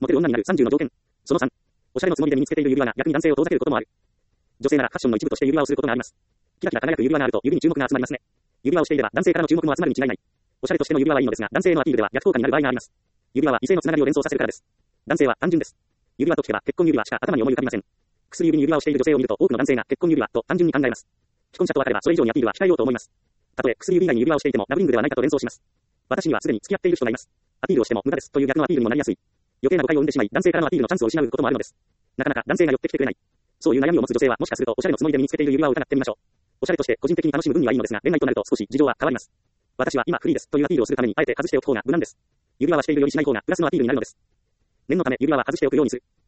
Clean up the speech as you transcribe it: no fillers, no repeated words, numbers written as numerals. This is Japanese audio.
モテる女になる30の条件。その3。おしゃれのつもりで身につけている指輪が逆に男性を遠ざけることもある。女性ならファッションの一部として指輪をすることがあります。キラキラ輝く指輪があると指に注目が集まりますね。指輪をしていれば男性からの注目も集まるに違いない。おしゃれとしての指輪はいいのですが、男性へのアピールでは逆効果になる場合があります。指輪は異性のつながりを連想させるからです。男性は単純です。指輪と聞けば結婚指輪しか頭に思い浮かびません。薬指に指輪をしている女性を見ると多くの男性が結婚指輪と単純に考えます。既婚者と分かればそれ以上にアピールは控えようと思います。たとえ薬指以外に指輪をしていてもラブリングではないかと連想します。私にはすでに付き合っている人がいます。アピールをしても無駄ですという逆のアピールにもなりやすい。余計な誤解を生んでしまい、男性からのアピールのチャンスを失うこともあるのです。なかなか男性が寄ってきてくれない。そういう悩みを持つ女性はもしかするとおしゃれのつもりで身につけている指輪を疑ってみましょう。おしゃれとして個人的に楽しむ分にはいいのですが、恋愛となると少し事情は変わります。私は今フリーですというアピールをするためにあえて外しておく方が無難です。指輪はしているよりしない方がプラスのアピールになるのです。念のため指輪は外しておくようにする。